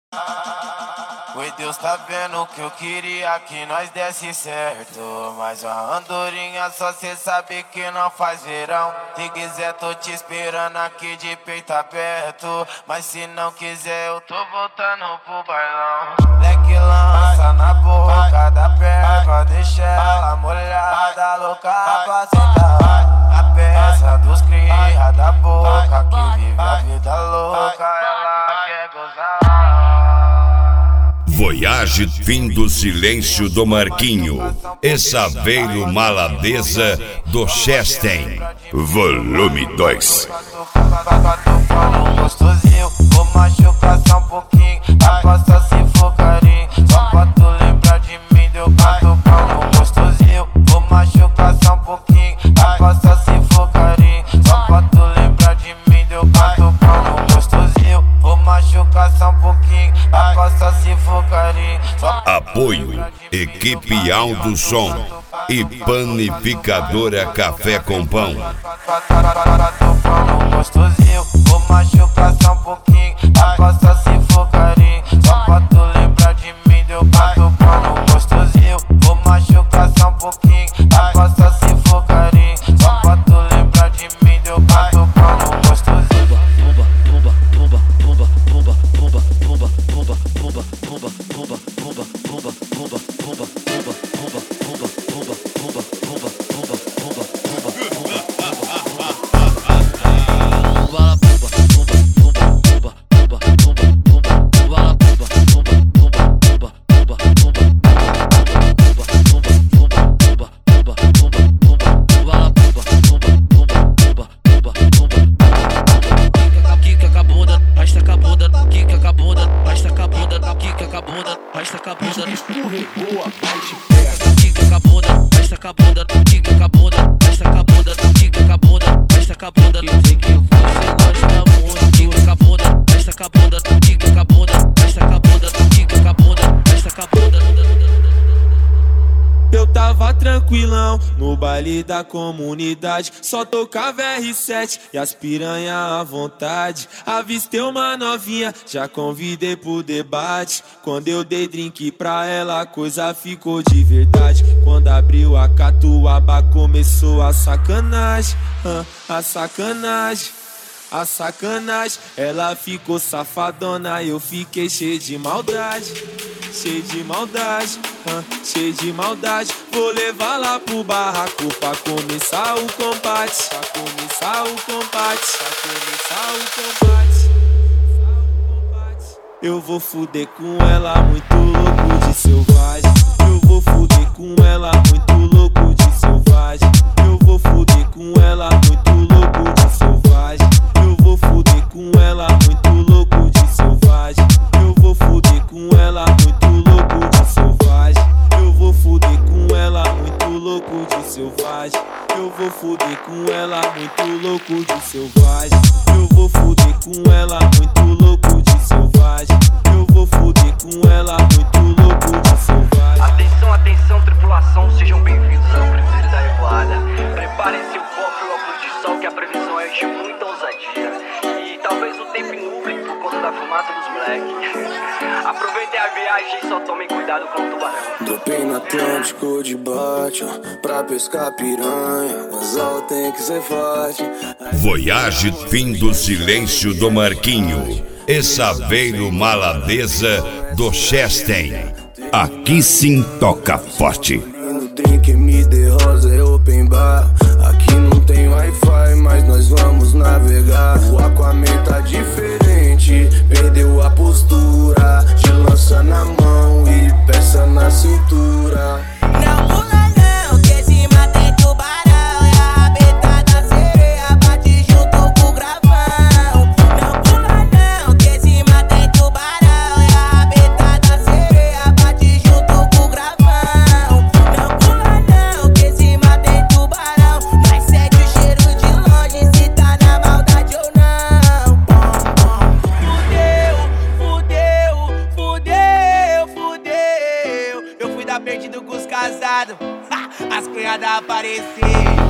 Oi, Deus tá vendo que eu queria que nós desse certo, mas a andorinha só cê sabe que não faz verão. Se quiser tô te esperando aqui de peito aberto, mas se não quiser eu tô voltando pro bailão. Leque lança na boca da perna, deixa ela molhada, louca pra sentar. A peça dos cria da boca, que vive a vida louca, ela quer gozar. Voyage fim do silêncio do Marquinho, Saveiro Maladeza do Chesten, volume 2. Gostosinho, vou machucar só um pouquinho, aposta se for carinho, só pra tu lembrar de mim, deu canto pão. Gostosinho, vou machucar só um pouquinho, aposta se for carinho, só pra tu lembrar de mim, deu canto pão. Gostosinho, vou machucar só um pouquinho, aposta se for carinho. Apoio, equipe Aldo Som e Panificadora Café com Pão. Gostosinho, vou machucar só um pouquinho, aposta se for carinho, só pra tu lembrar de mim, deu canto pão. Gostosinho, vou machucar só um pouquinho, aposta se for carinho, só pra tu lembrar de mim, deu canto pão. Gostosinho. Escorregou, vai te pega. Quica com a bunda, festa com a bunda, quica com a bunda, festa com a bunda, quica com a bunda, festa com a bunda. Eu sei que você gosta muito. Quica com a bunda, festa com a bunda, quica com a bunda, festa com a bunda, quica com a bunda, festa com a bunda. Eu tava tranquilão no baile da comunidade, só tocava R7 e as piranha à vontade. Avistei uma novinha, já convidei pro debate. Quando eu dei drink pra ela, a coisa ficou de verdade. Quando abriu a catuaba, começou a sacanagem, a sacanagem. A sacanagem, ela ficou safadona, eu fiquei cheio de maldade. Cheio de maldade, cheio de maldade. Vou levar lá pro barraco pra começar o combate. Pra começar o combate, pra começar o combate. Eu vou fuder com ela muito louco de selvagem. Eu vou fuder com ela muito louco de selvagem. Eu vou fuder com ela muito louco de selvagem. Eu vou fuder com ela muito louco de selvagem. Eu vou fuder com ela muito louco de selvagem. Eu vou fuder com ela muito louco de selvagem. Eu vou fuder com ela muito louco de selvagem. Eu vou fuder com ela muito louco de selvagem. Eu vou fuder com ela muito louco de selvagem. Atenção, atenção, tripulação, sejam bem-vindos ao Cruzeiro da Revoada. Preparem-se o copo e o óculos de sol, que a previsão é de muita ousadia. E talvez o tempo nuble por conta da fumaça dos moleques. Aproveitem a viagem e só tomem cuidado com o tubarão. Dropei no Atlântico de bote, pra pescar piranha, o anzol tem que ser forte. Voyage fim do silêncio do Marquinho, Saveiro Maladeza do Chesten. Aqui sim toca forte. No drink MD Rosa é open bar. Aqui não tem Wi-Fi, mas nós vamos navegar. O Aquaman tá diferente, perdeu a postura. De lança na mão e peça na cintura. Não pula não, que esse mar tem tubarão. É a rabeta da sereia, bate junto com o gravão. Não pula não, que esse mar tem tubarão. É a rabeta da sereia, bate junto com o gravão. Não pula não, que esse mar tem tubarão. Mas sente o cheiro de longe se tá na maldade ou não. Fudeu, fudeu, fudeu. Eu fui dar perdido com os casados, as cunhadas apareceram.